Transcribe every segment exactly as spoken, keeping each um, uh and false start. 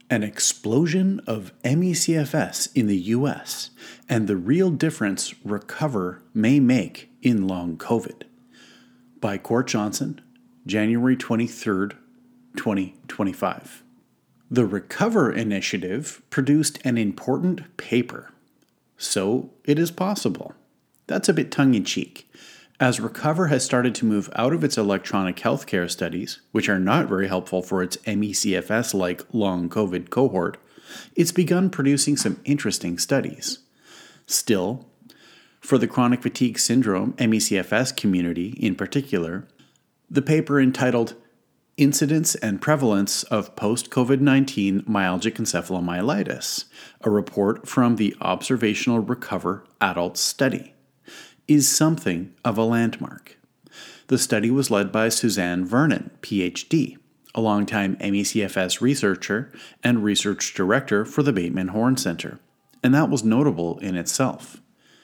An explosion of M E C F S in the U S and the real difference Recover may make in long COVID. By Court Johnson, January twenty-third, twenty twenty-five. The Recover Initiative produced an important paper. So it is possible. That's a bit tongue-in-cheek, as Recover has started to move out of its electronic healthcare studies, which are not very helpful for its M E C F S-like long COVID cohort. It's begun producing some interesting studies. Still, for the chronic fatigue syndrome M E C F S community in particular, the paper entitled Incidence and Prevalence of Post-COVID nineteen Myalgic Encephalomyelitis, a report from the Observational Recover Adult Study, is something of a landmark. The study was led by Suzanne Vernon, P H D, a longtime M E C F S researcher and research director for the Bateman Horne Center, and that was notable in itself.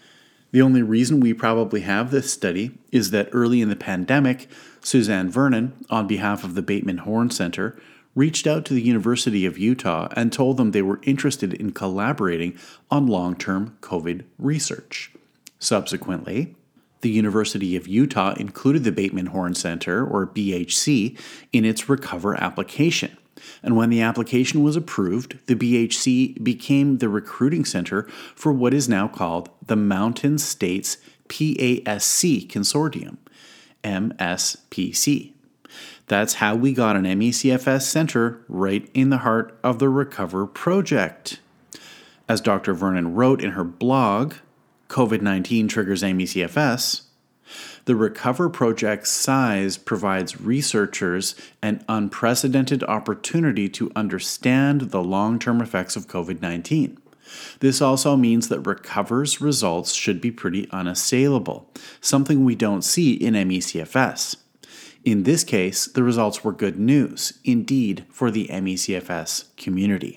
The only reason we probably have this study is that early in the pandemic, Suzanne Vernon, on behalf of the Bateman Horne Center, reached out to the University of Utah and told them they were interested in collaborating on long-term COVID research. Subsequently, the University of Utah included the Bateman Horne Center, or B H C, in its Recover application. And when the application was approved, the B H C became the recruiting center for what is now called the Mountain States P A S C Consortium, M S P C. That's how we got an M E C F S center right in the heart of the Recover project. As Doctor Vernon wrote in her blog, COVID nineteen Triggers M E C F S, the Recover project's size provides researchers an unprecedented opportunity to understand the long-term effects of COVID nineteen. This also means that Recover's results should be pretty unassailable, something we don't see in M E C F S. In this case, the results were good news, indeed, for the M E C F S community.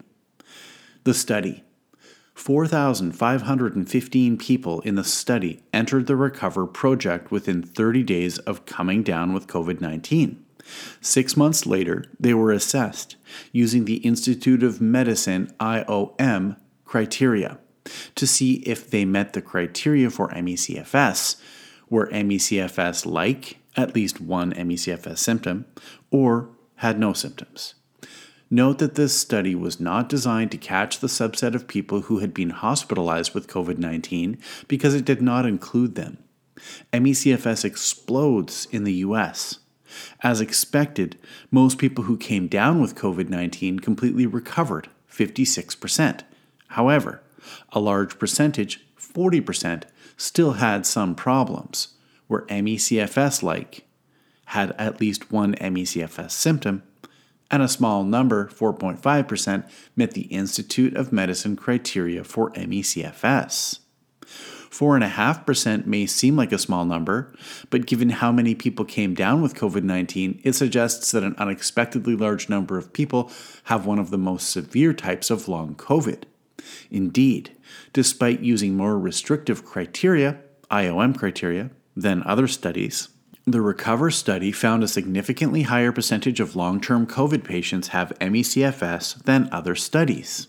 The study. four thousand five hundred fifteen people in the study entered the Recover project within thirty days of coming down with COVID nineteen. Six months later, they were assessed using the Institute of Medicine I O M criteria to see if they met the criteria for M E C F S, were M E C F S-like, at least one M E C F S symptom, or had no symptoms. Note that this study was not designed to catch the subset of people who had been hospitalized with COVID nineteen because it did not include them. M E C F S explodes in the U S. As expected, most people who came down with COVID nineteen completely recovered, fifty-six percent. However, a large percentage, forty percent, still had some problems, were M E C F S-like, had at least one M E C F S symptom, and a small number, four point five percent, met the Institute of Medicine criteria for M E C F S. four point five percent may seem like a small number, but given how many people came down with COVID nineteen, it suggests that an unexpectedly large number of people have one of the most severe types of long COVID. Indeed, despite using more restrictive criteria, I O M criteria, than other studies, the Recover study found a significantly higher percentage of long-term COVID patients have M E C F S than other studies.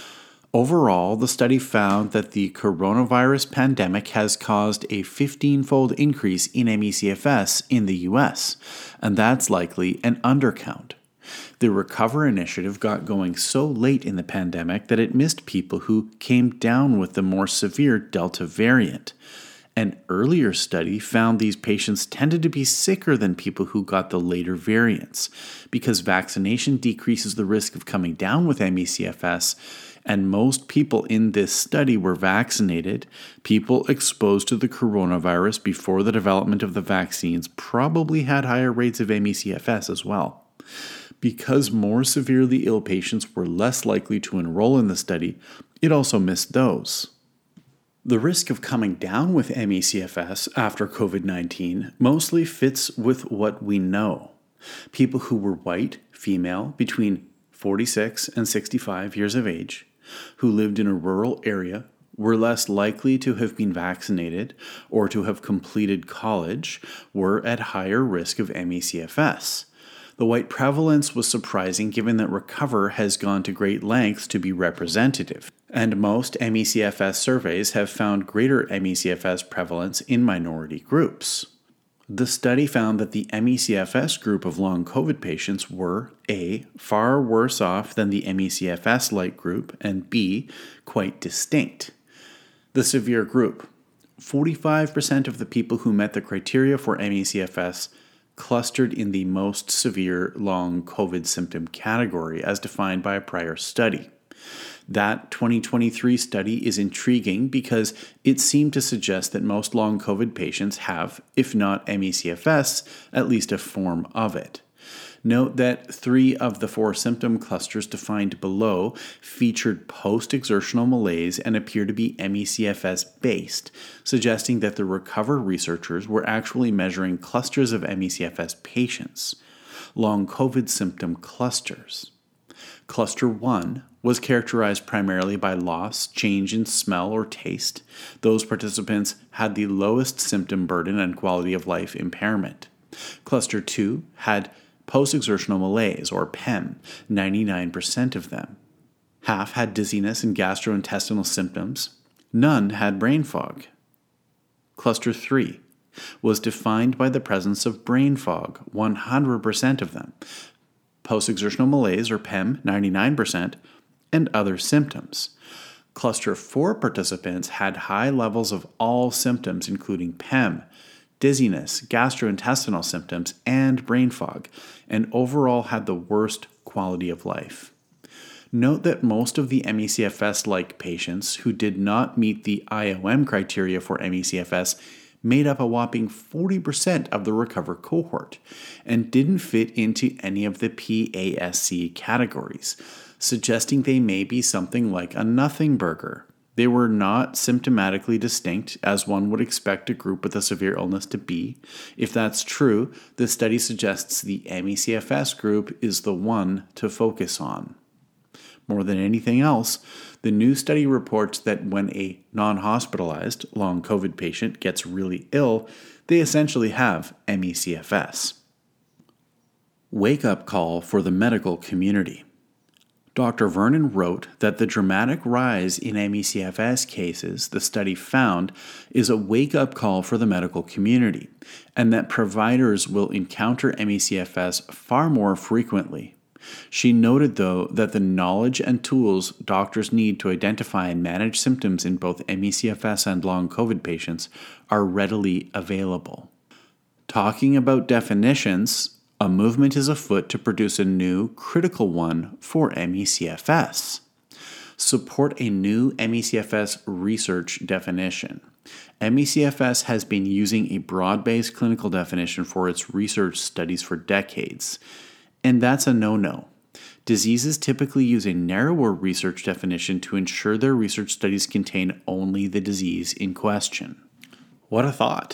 Overall, the study found that the coronavirus pandemic has caused a fifteen-fold increase in M E C F S in the U S, and that's likely an undercount. The Recover initiative got going so late in the pandemic that it missed people who came down with the more severe Delta variant. An earlier study found these patients tended to be sicker than people who got the later variants, because vaccination decreases the risk of coming down with M E C F S, and most people in this study were vaccinated. People exposed to the coronavirus before the development of the vaccines probably had higher rates of M E C F S as well. Because more severely ill patients were less likely to enroll in the study, it also missed those. The risk of coming down with M E C F S after COVID nineteen mostly fits with what we know. People who were white, female, between forty-six and sixty-five years of age, who lived in a rural area, were less likely to have been vaccinated or to have completed college, were at higher risk of M E C F S. The white prevalence was surprising given that Recover has gone to great lengths to be representative, and most M E C F S surveys have found greater M E C F S prevalence in minority groups. The study found that the M E C F S group of long COVID patients were A. far worse off than the M E C F S-like group, and B. quite distinct. The severe group. forty-five percent of the people who met the criteria for M E C F S clustered in the most severe long COVID symptom category as defined by a prior study. That twenty twenty-three study is intriguing because it seemed to suggest that most long COVID patients have, if not M E C F S, at least a form of it. Note that three of the four symptom clusters defined below featured post-exertional malaise and appear to be M E C F S-based, suggesting that the Recover researchers were actually measuring clusters of M E C F S patients, long COVID symptom clusters. Cluster one was characterized primarily by loss, change in smell or taste. Those participants had the lowest symptom burden and quality of life impairment. Cluster two had post-exertional malaise, or P E M, ninety-nine percent of them. Half had dizziness and gastrointestinal symptoms. None had brain fog. Cluster three was defined by the presence of brain fog, one hundred percent of them. Post-exertional malaise, or P E M, ninety-nine percent, and other symptoms. Cluster four participants had high levels of all symptoms, including P E M, dizziness, gastrointestinal symptoms, and brain fog, and overall had the worst quality of life. Note that most of the M E C F S-like patients who did not meet the I O M criteria for M E C F S made up a whopping forty percent of the Recover cohort and didn't fit into any of the P A S C categories, suggesting they may be something like a nothing burger. They were not symptomatically distinct, as one would expect a group with a severe illness to be. If that's true, the study suggests the M E C F S group is the one to focus on. More than anything else, the new study reports that when a non-hospitalized long COVID patient gets really ill, they essentially have M E C F S. Wake-up call for the medical community. Doctor Vernon wrote that the dramatic rise in M E C F S cases the study found is a wake-up call for the medical community, and that providers will encounter M E C F S far more frequently. She noted, though, that the knowledge and tools doctors need to identify and manage symptoms in both M E C F S and long COVID patients are readily available. Talking about definitions, a movement is afoot to produce a new, critical one for M E C F S. Support a new M E C F S research definition. M E C F S has been using a broad-based clinical definition for its research studies for decades, and that's a no-no. Diseases typically use a narrower research definition to ensure their research studies contain only the disease in question. What a thought!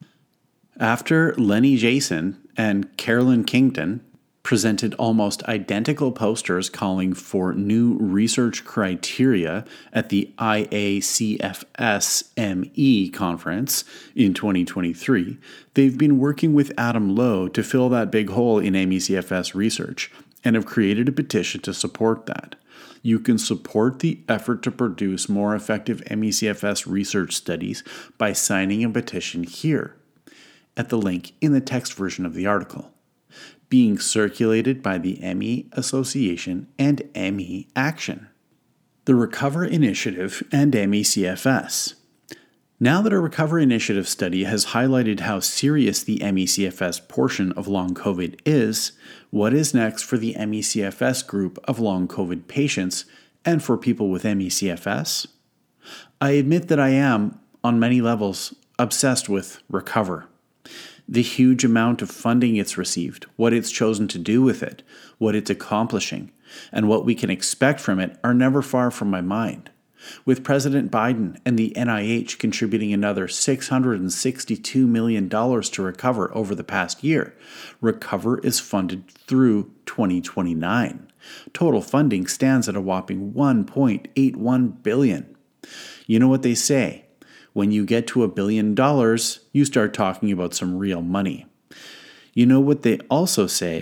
After Lenny Jason and Carolyn Kington presented almost identical posters calling for new research criteria at the I A C F S M E conference in twenty twenty-three, they've been working with Adam Lowe to fill that big hole in M E C F S research and have created a petition to support that. You can support the effort to produce more effective M E C F S research studies by signing a petition here, at the link in the text version of the article, being circulated by the M E Association and M E Action, the Recover Initiative, and M E C F S. Now that a Recover Initiative study has highlighted how serious the M E C F S portion of long COVID is, what is next for the M E C F S group of long COVID patients and for people with M E C F S? I admit that I am, on many levels, obsessed with Recover. The huge amount of funding it's received, what it's chosen to do with it, what it's accomplishing, and what we can expect from it are never far from my mind. With President Biden and the N I H contributing another six hundred sixty-two million dollars to Recover over the past year, Recover is funded through twenty twenty-nine. Total funding stands at a whopping one point eight one billion dollars. You know what they say? When you get to a billion dollars, you start talking about some real money. You know what they also say?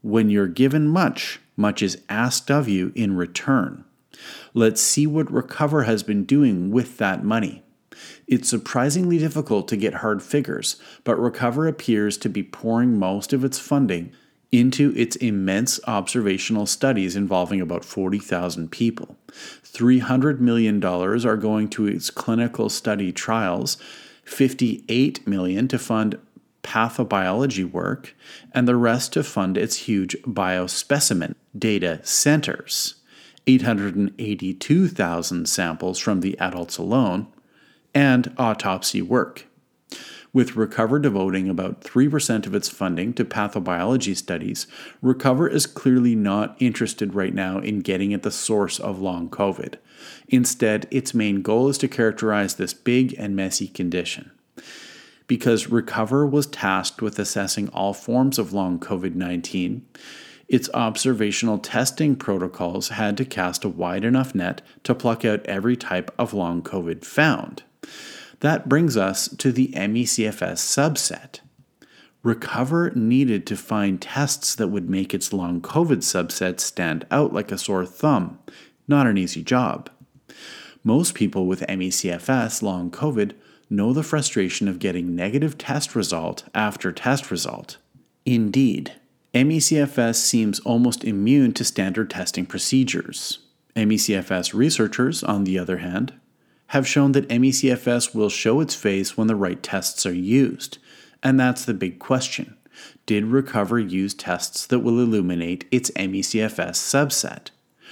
When you're given much, much is asked of you in return. Let's see what Recover has been doing with that money. It's surprisingly difficult to get hard figures, but Recover appears to be pouring most of its funding into its immense observational studies involving about forty thousand people. three hundred million dollars are going to its clinical study trials, fifty-eight million dollars to fund pathobiology work, and the rest to fund its huge biospecimen data centers, eight hundred eighty-two thousand samples from the adults alone, and autopsy work. With Recover devoting about three percent of its funding to pathobiology studies, Recover is clearly not interested right now in getting at the source of long COVID. Instead, its main goal is to characterize this big and messy condition. Because Recover was tasked with assessing all forms of long COVID nineteen, its observational testing protocols had to cast a wide enough net to pluck out every type of long COVID found. That brings us to the M E C F S subset. Recover needed to find tests that would make its long COVID subset stand out like a sore thumb. Not an easy job. Most people with M E C F S long COVID know the frustration of getting negative test result after test result. Indeed, M E C F S seems almost immune to standard testing procedures. M E C F S researchers, on the other hand, have shown that M E C F S will show its face when the right tests are used. And that's the big question. Did Recover use tests that will illuminate its M E C F S subset?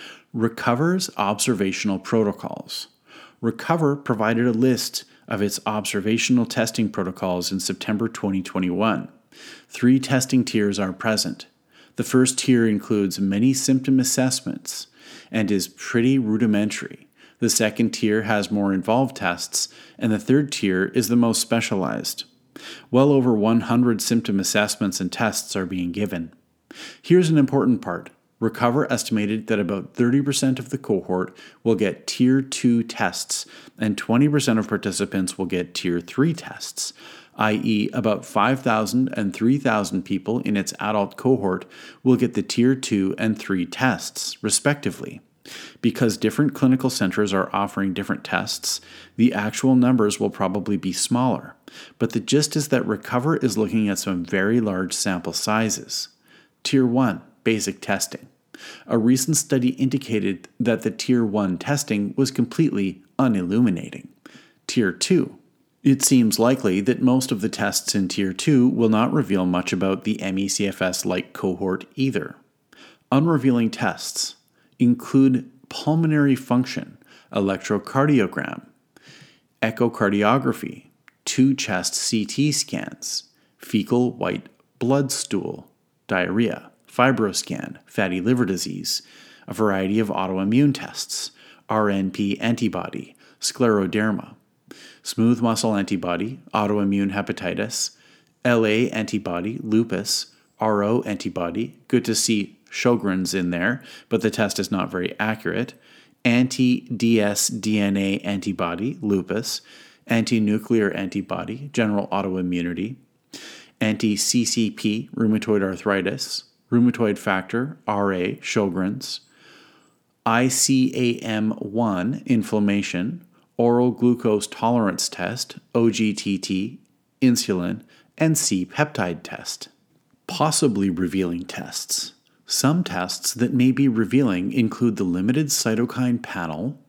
Recover's observational protocols. Recover provided a list of its observational testing protocols in September twenty twenty-one. Three testing tiers are present. The first tier includes many symptom assessments and is pretty rudimentary. The second tier has more involved tests, and the third tier is the most specialized. Well over one hundred symptom assessments and tests are being given. Here's an important part. Recover estimated that about thirty percent of the cohort will get Tier two tests, and twenty percent of participants will get Tier three tests, that is about five thousand and three thousand people in its adult cohort will get the Tier two and three tests, respectively. Because different clinical centers are offering different tests, the actual numbers will probably be smaller. But the gist is that Recover is looking at some very large sample sizes. Tier one, basic testing. A recent study indicated that the Tier one testing was completely unilluminating. Tier two. It seems likely that most of the tests in Tier two will not reveal much about the M E C F S-like cohort either. Unrevealing tests include pulmonary function, electrocardiogram, echocardiography, two chest C T scans, fecal white blood stool, diarrhea, fibroscan, fatty liver disease, a variety of autoimmune tests, R N P antibody, scleroderma, smooth muscle antibody, autoimmune hepatitis, L A antibody, lupus, R O antibody, good to see Sjogren's in there, but the test is not very accurate, anti-D S D N A antibody, lupus, anti-nuclear antibody, general autoimmunity, anti-C C P, rheumatoid arthritis, rheumatoid factor, R A, Sjogren's, I C A M one, inflammation, oral glucose tolerance test, O G T T, insulin, and C-peptide test. Possibly revealing tests. Some tests that may be revealing include the limited cytokine panel,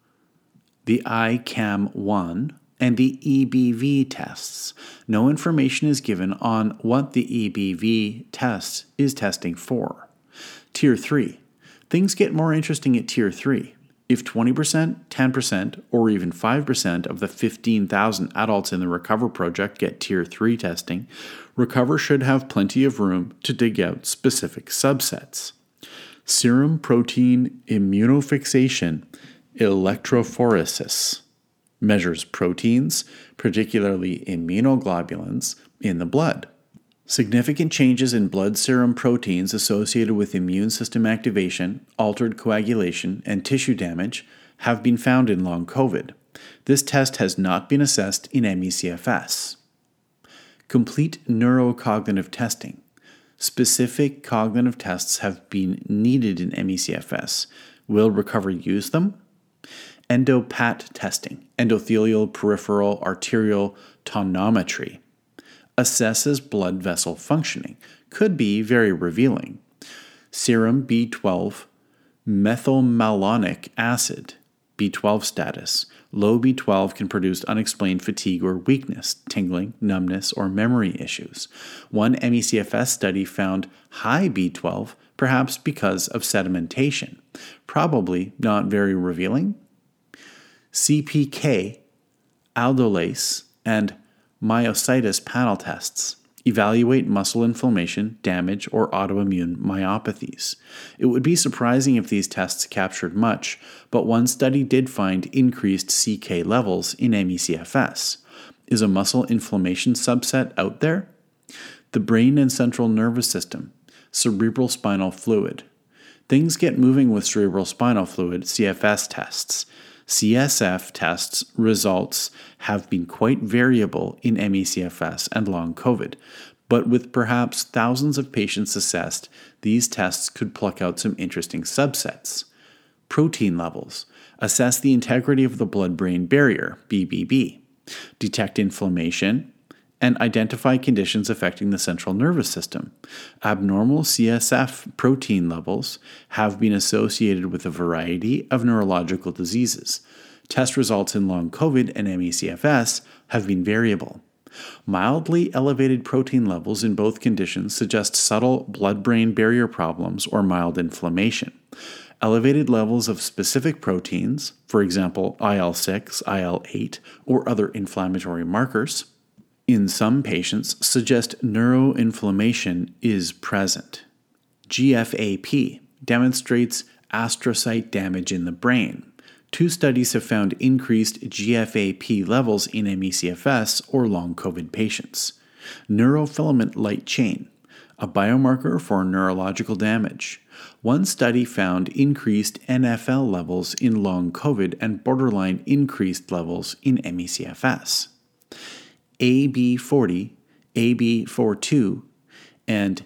the I C A M one, and the E B V tests. No information is given on what the E B V test is testing for. Tier three. Things get more interesting at Tier three. If twenty percent, ten percent, or even five percent of the fifteen thousand adults in the Recover project get Tier three testing, Recover should have plenty of room to dig out specific subsets. Serum protein immunofixation electrophoresis measures proteins, particularly immunoglobulins, in the blood. Significant changes in blood serum proteins associated with immune system activation, altered coagulation, and tissue damage have been found in long COVID. This test has not been assessed in M E C F S. Complete neurocognitive testing. Specific cognitive tests have been needed in M E C F S. Will Recover use them? EndoPAT testing, endothelial peripheral arterial tonometry, assesses blood vessel functioning, could be very revealing. Serum B twelve methylmalonic acid, B twelve status. Low B twelve can produce unexplained fatigue or weakness, tingling, numbness, or memory issues. One M E C F S study found high B twelve, perhaps because of sedimentation. Probably not very revealing. C P K, aldolase, and myositis panel tests evaluate muscle inflammation, damage, or autoimmune myopathies. It would be surprising if these tests captured much, but one study did find increased C K levels in M E C F S. Is a muscle inflammation subset out there? The brain and central nervous system, cerebral spinal fluid. Things get moving with cerebral spinal fluid C F S tests. C S F tests results have been quite variable in M E C F S and long COVID, but with perhaps thousands of patients assessed, these tests could pluck out some interesting subsets. Protein levels. Assess the integrity of the blood-brain barrier, B B B. Detect inflammation, and identify conditions affecting the central nervous system. Abnormal C S F protein levels have been associated with a variety of neurological diseases. Test results in long COVID and M E C F S have been variable. Mildly elevated protein levels in both conditions suggest subtle blood-brain barrier problems or mild inflammation. Elevated levels of specific proteins, for example I L six, I L eight, or other inflammatory markers, in some patients suggest neuroinflammation is present. G F A P demonstrates astrocyte damage in the brain. Two studies have found increased G F A P levels in M E C F S or long COVID patients. Neurofilament light chain, a biomarker for neurological damage. One study found increased N F L levels in long COVID and borderline increased levels in M E C F S. A B forty, A B forty-two, and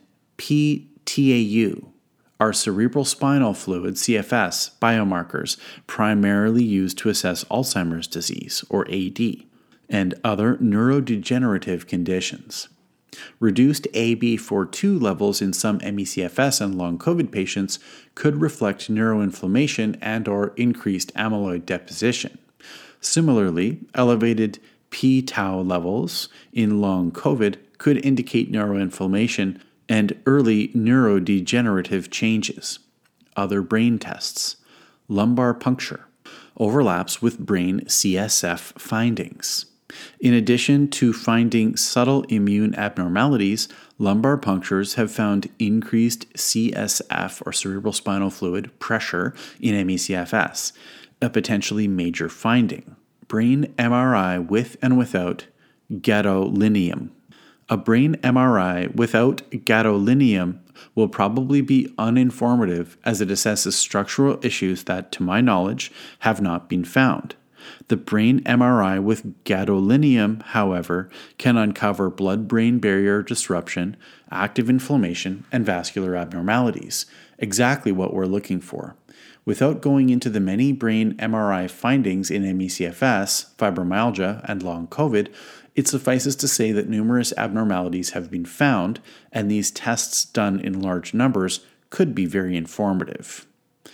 P T A U are cerebral spinal fluid C F S biomarkers primarily used to assess Alzheimer's disease, or A D, and other neurodegenerative conditions. Reduced A B forty-two levels in some M E C F S and long COVID patients could reflect neuroinflammation and or increased amyloid deposition. Similarly, elevated p-tau levels in long COVID could indicate neuroinflammation and early neurodegenerative changes. Other brain tests. Lumbar puncture overlaps with brain C S F findings. In addition to finding subtle immune abnormalities, lumbar punctures have found increased C S F or cerebral spinal fluid pressure in M E C F S, a potentially major finding. Brain M R I with and without gadolinium. A brain M R I without gadolinium will probably be uninformative as it assesses structural issues that, to my knowledge, have not been found. The brain M R I with gadolinium, however, can uncover blood-brain barrier disruption, active inflammation, and vascular abnormalities, exactly what we're looking for. Without going into the many brain M R I findings in M E C F S, fibromyalgia, and long COVID, it suffices to say that numerous abnormalities have been found, and these tests done in large numbers could be very informative.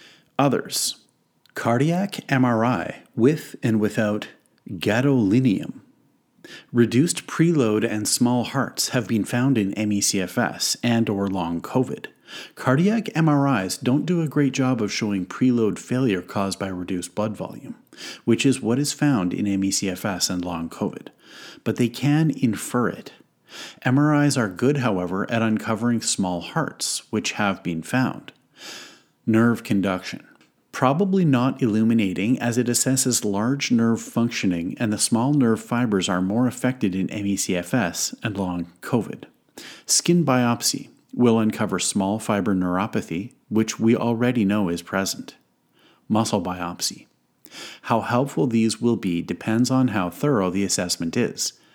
Others. Cardiac M R I with and without gadolinium. Reduced preload and small hearts have been found in M E C F S and or long COVID. Cardiac M R Is don't do a great job of showing preload failure caused by reduced blood volume, which is what is found in M E C F S and long COVID, but they can infer it. M R Is are good, however, at uncovering small hearts, which have been found. Nerve conduction. Probably not illuminating as it assesses large nerve functioning and the small nerve fibers are more affected in M E C F S and long COVID. Skin biopsy will uncover small fiber neuropathy, which we already know is present. Muscle biopsy. How helpful these will be depends on how thorough the assessment is.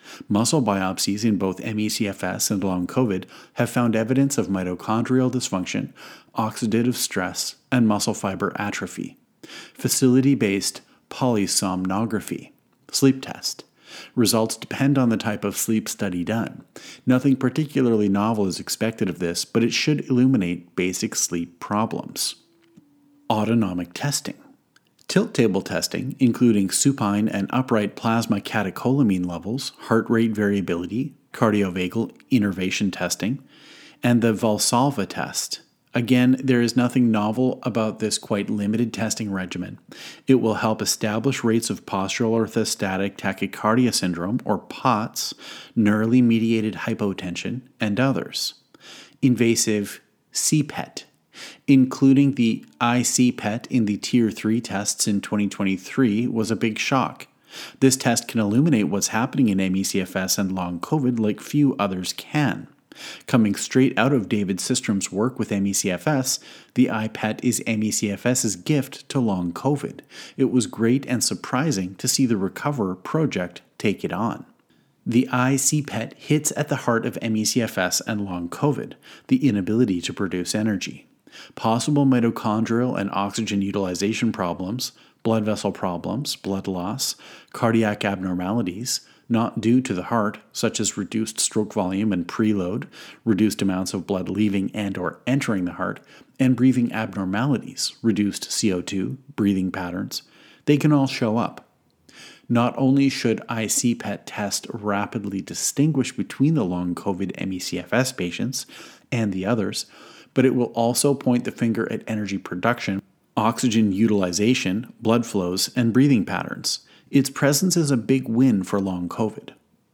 Muscle biopsies in both M E C F S and long COVID have found evidence of mitochondrial dysfunction, oxidative stress, and muscle fiber atrophy. Facility-based polysomnography, sleep test. Results depend on the type of sleep study done. Nothing particularly novel is expected of this, but it should illuminate basic sleep problems. Autonomic testing. Tilt table testing, including supine and upright plasma catecholamine levels, heart rate variability, cardiovagal innervation testing, and the Valsalva test. Again, there is nothing novel about this quite limited testing regimen. It will help establish rates of postural orthostatic tachycardia syndrome, or POTS, neurally mediated hypotension, and others. Invasive C PET, including the I C PET in the Tier three tests in twenty twenty-three, was a big shock. This test can illuminate what's happening in M E C F S and long COVID like few others can. Coming straight out of David Systrom's work with M E C F S, the I PET is ME/CFS's gift to long COVID. It was great and surprising to see the Recover project take it on. The I C PET hits at the heart of M E C F S and long COVID, the inability to produce energy. Possible mitochondrial and oxygen utilization problems, blood vessel problems, blood loss, cardiac abnormalities, not due to the heart, such as reduced stroke volume and preload, reduced amounts of blood leaving and or entering the heart, and breathing abnormalities, reduced C O two, breathing patterns, they can all show up. Not only should I C PET test rapidly distinguish between the long COVID M E C F S patients and the others, but it will also point the finger at energy production, oxygen utilization, blood flows, and breathing patterns. Its presence is a big win for long COVID.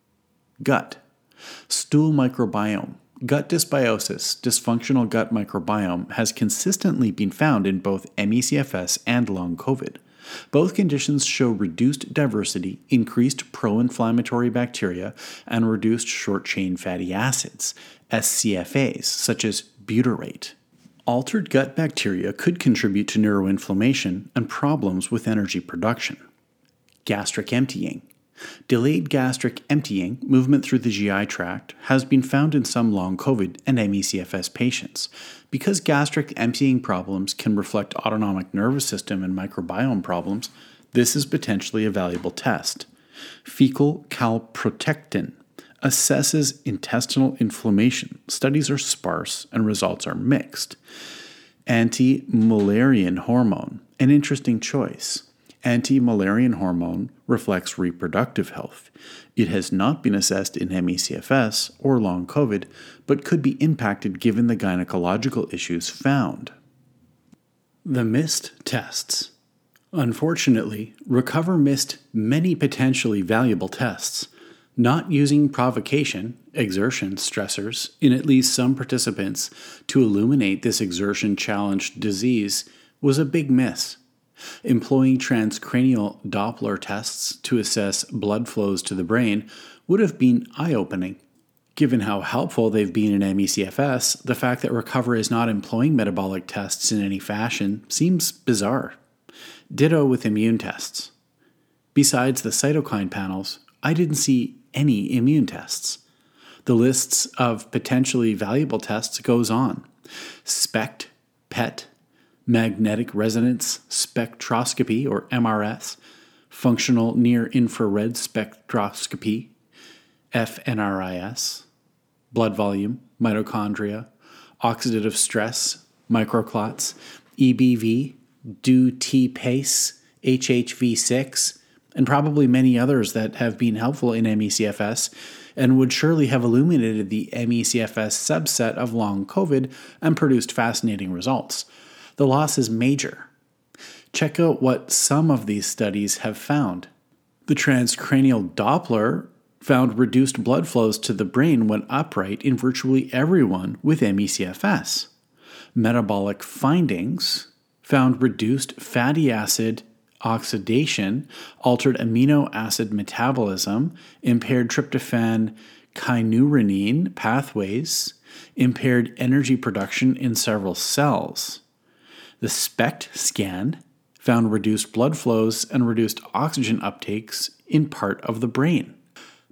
Gut. Stool microbiome. Gut dysbiosis, dysfunctional gut microbiome, has consistently been found in both M E C F S and long COVID. Both conditions show reduced diversity, increased pro-inflammatory bacteria, and reduced short-chain fatty acids, S C F As, such as butyrate. Altered gut bacteria could contribute to neuroinflammation and problems with energy production. Gastric emptying. Delayed gastric emptying, movement through the G I tract, has been found in some long COVID and M E C F S patients. Because gastric emptying problems can reflect autonomic nervous system and microbiome problems, this is potentially a valuable test. Fecal calprotectin assesses intestinal inflammation. Studies are sparse and results are mixed. Anti-Mullerian hormone, an interesting choice. Anti-Mullerian hormone reflects reproductive health. It has not been assessed in M E C F S or long COVID, but could be impacted given the gynecological issues found. The missed tests. Unfortunately, Recover missed many potentially valuable tests. Not using provocation, exertion stressors, in at least some participants to illuminate this exertion-challenged disease was a big miss. Employing transcranial Doppler tests to assess blood flows to the brain would have been eye-opening. Given how helpful they've been in M E C F S, the fact that Recover is not employing metabolic tests in any fashion seems bizarre. Ditto with immune tests. Besides the cytokine panels, I didn't see any immune tests. The lists of potentially valuable tests goes on. SPECT, P E T, magnetic resonance spectroscopy, or M R S, functional near-infrared spectroscopy, F N R I S, blood volume, mitochondria, oxidative stress, microclots, E B V, D U T PACE, H H V six, and probably many others that have been helpful in M E C F S and would surely have illuminated the M E C F S subset of long COVID and produced fascinating results. The loss is major. Check out what some of these studies have found. The transcranial Doppler found reduced blood flows to the brain when upright in virtually everyone with M E C F S. Metabolic findings found reduced fatty acid oxidation, altered amino acid metabolism, impaired tryptophan kynurenine pathways, impaired energy production in several cells. The SPECT scan found reduced blood flows and reduced oxygen uptakes in part of the brain.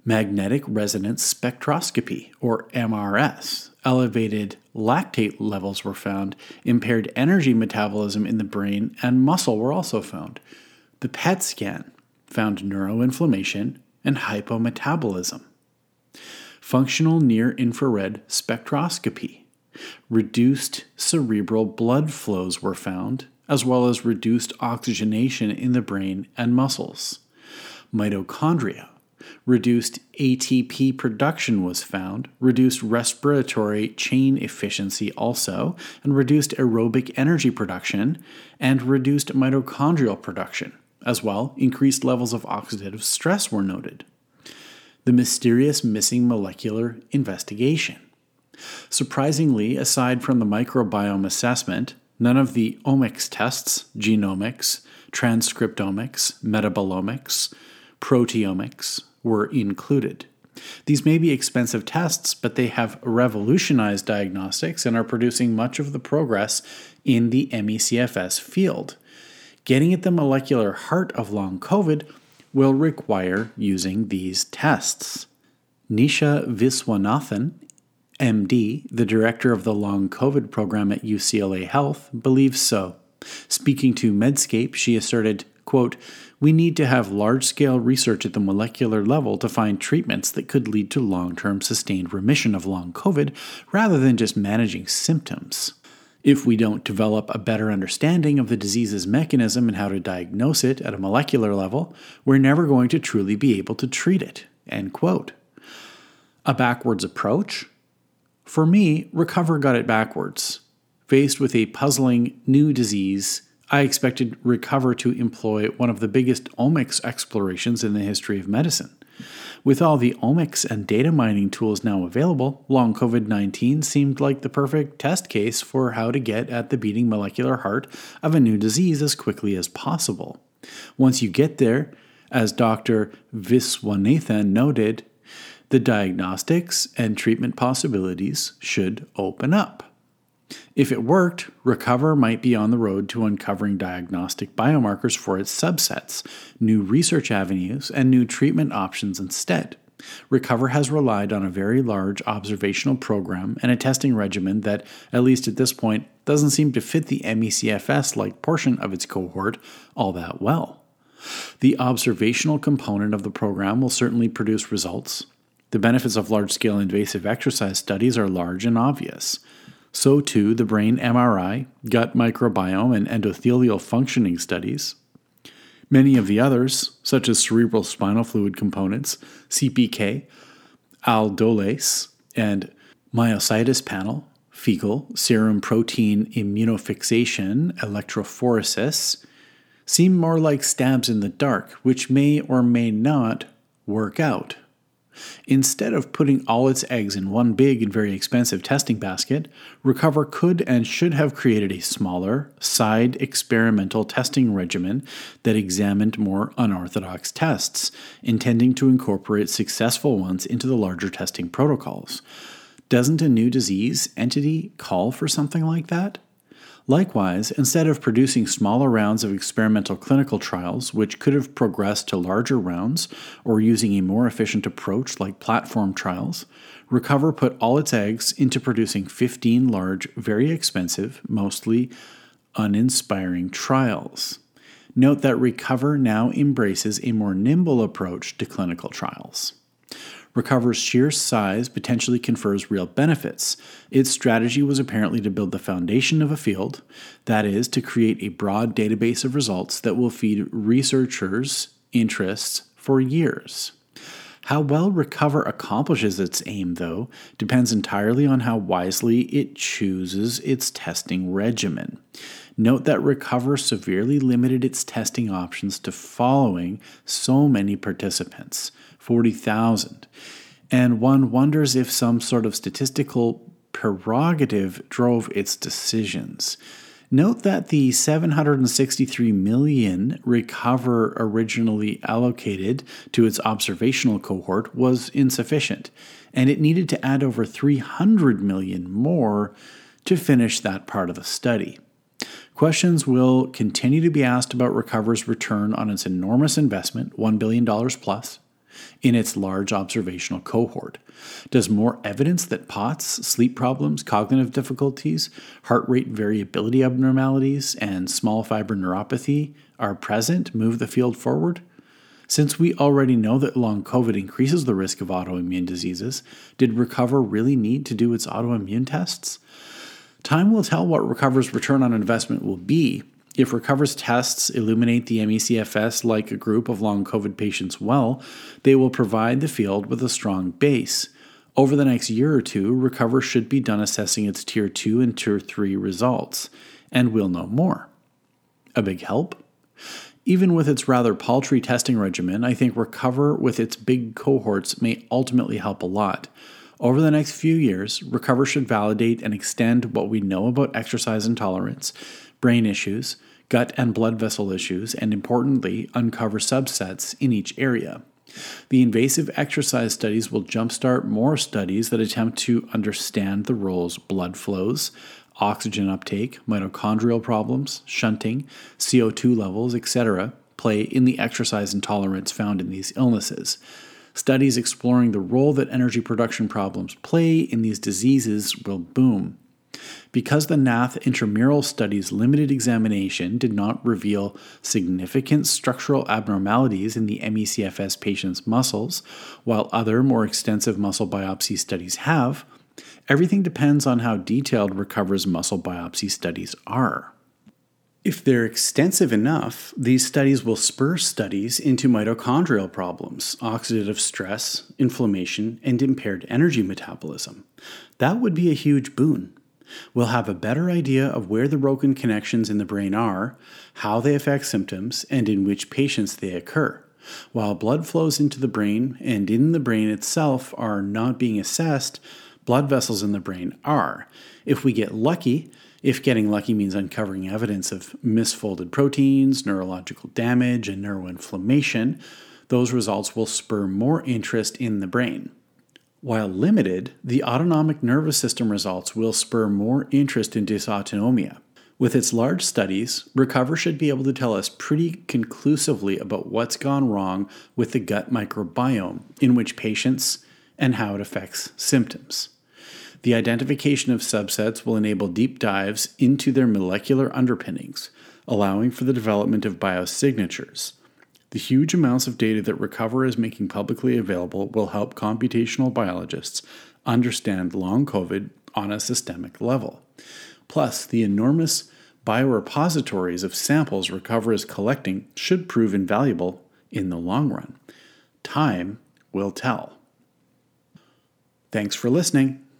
Magnetic resonance spectroscopy, or M R S. Elevated lactate levels were found. Impaired energy metabolism in the brain and muscle were also found. The P E T scan found neuroinflammation and hypometabolism. Functional near-infrared spectroscopy. Reduced cerebral blood flows were found, as well as reduced oxygenation in the brain and muscles. Mitochondria. Reduced A T P production was found, reduced respiratory chain efficiency also, and reduced aerobic energy production, and reduced mitochondrial production. As well, increased levels of oxidative stress were noted. The mysterious missing molecular investigation. Surprisingly, aside from the microbiome assessment, none of the omics tests, genomics, transcriptomics, metabolomics, proteomics, were included. These may be expensive tests, but they have revolutionized diagnostics and are producing much of the progress in the M E C F S field. Getting at the molecular heart of long COVID will require using these tests. Nisha Viswanathan, M D, the director of the long COVID program at U C L A Health, believes so. Speaking to Medscape, she asserted, quote, "We need to have large-scale research at the molecular level to find treatments that could lead to long-term sustained remission of long COVID rather than just managing symptoms. If we don't develop a better understanding of the disease's mechanism and how to diagnose it at a molecular level, we're never going to truly be able to treat it." End quote. A backwards approach? For me, Recover got it backwards. Faced with a puzzling new disease, I expected Recover to employ one of the biggest omics explorations in the history of medicine. With all the omics and data mining tools now available, long COVID nineteen seemed like the perfect test case for how to get at the beating molecular heart of a new disease as quickly as possible. Once you get there, as Doctor Viswanathan noted, the diagnostics and treatment possibilities should open up. If it worked, Recover might be on the road to uncovering diagnostic biomarkers for its subsets, new research avenues, and new treatment options instead. Recover has relied on a very large observational program and a testing regimen that, at least at this point, doesn't seem to fit the M E C F S-like portion of its cohort all that well. The observational component of the program will certainly produce results. The benefits of large-scale invasive exercise studies are large and obvious. So too the brain M R I, gut microbiome, and endothelial functioning studies. Many of the others, such as cerebral spinal fluid components, C P K, aldolase, and myositis panel, fecal, serum protein immunofixation, electrophoresis, seem more like stabs in the dark, which may or may not work out. Instead of putting all its eggs in one big and very expensive testing basket, Recover could and should have created a smaller, side experimental testing regimen that examined more unorthodox tests, intending to incorporate successful ones into the larger testing protocols. Doesn't a new disease entity call for something like that? Likewise, instead of producing smaller rounds of experimental clinical trials, which could have progressed to larger rounds, or using a more efficient approach like platform trials, Recover put all its eggs into producing fifteen large, very expensive, mostly uninspiring trials. Note that Recover now embraces a more nimble approach to clinical trials. Recover's sheer size potentially confers real benefits. Its strategy was apparently to build the foundation of a field, that is, to create a broad database of results that will feed researchers' interests for years. How well Recover accomplishes its aim, though, depends entirely on how wisely it chooses its testing regimen. Note that Recover severely limited its testing options to following so many participants, forty thousand, and one wonders if some sort of statistical prerogative drove its decisions. Note that the seven hundred sixty-three million dollars Recover originally allocated to its observational cohort was insufficient, and it needed to add over three hundred million dollars more to finish that part of the study. Questions will continue to be asked about Recover's return on its enormous investment, one billion dollars plus, in its large observational cohort? Does more evidence that P O T S, sleep problems, cognitive difficulties, heart rate variability abnormalities, and small fiber neuropathy are present move the field forward? Since we already know that long COVID increases the risk of autoimmune diseases, did Recover really need to do its autoimmune tests? Time will tell what Recover's return on investment will be. If Recover's tests illuminate the M E C F S-like a group of long COVID patients well, they will provide the field with a strong base. Over the next year or two, Recover should be done assessing its Tier two and Tier three results, and we'll know more. A big help? Even with its rather paltry testing regimen, I think Recover with its big cohorts may ultimately help a lot. Over the next few years, Recover should validate and extend what we know about exercise intolerance, brain issues, gut and blood vessel issues, and importantly, uncover subsets in each area. The invasive exercise studies will jumpstart more studies that attempt to understand the roles blood flows, oxygen uptake, mitochondrial problems, shunting, C O two levels, et cetera play in the exercise intolerance found in these illnesses. Studies exploring the role that energy production problems play in these diseases will boom. Because the N A T H intramural study's limited examination did not reveal significant structural abnormalities in the M E C F S patient's muscles, while other more extensive muscle biopsy studies have, everything depends on how detailed Recover's muscle biopsy studies are. If they're extensive enough, these studies will spur studies into mitochondrial problems, oxidative stress, inflammation, and impaired energy metabolism. That would be a huge boon. We'll have a better idea of where the broken connections in the brain are, how they affect symptoms, and in which patients they occur. While blood flows into the brain and in the brain itself are not being assessed, blood vessels in the brain are. If we get lucky, if getting lucky means uncovering evidence of misfolded proteins, neurological damage, and neuroinflammation, those results will spur more interest in the brain. While limited, the autonomic nervous system results will spur more interest in dysautonomia. With its large studies, Recover should be able to tell us pretty conclusively about what's gone wrong with the gut microbiome in which patients and how it affects symptoms. The identification of subsets will enable deep dives into their molecular underpinnings, allowing for the development of biosignatures. The huge amounts of data that Recover is making publicly available will help computational biologists understand long COVID on a systemic level. Plus, the enormous biorepositories of samples Recover is collecting should prove invaluable in the long run. Time will tell. Thanks for listening.